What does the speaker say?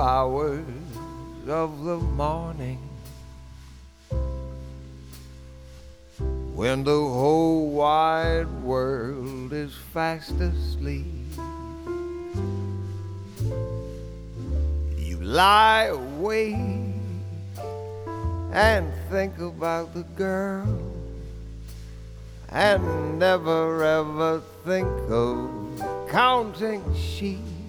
hours of the morning, when the whole wide world is fast asleep, you lie awake and think about the girl and never ever think of counting sheep.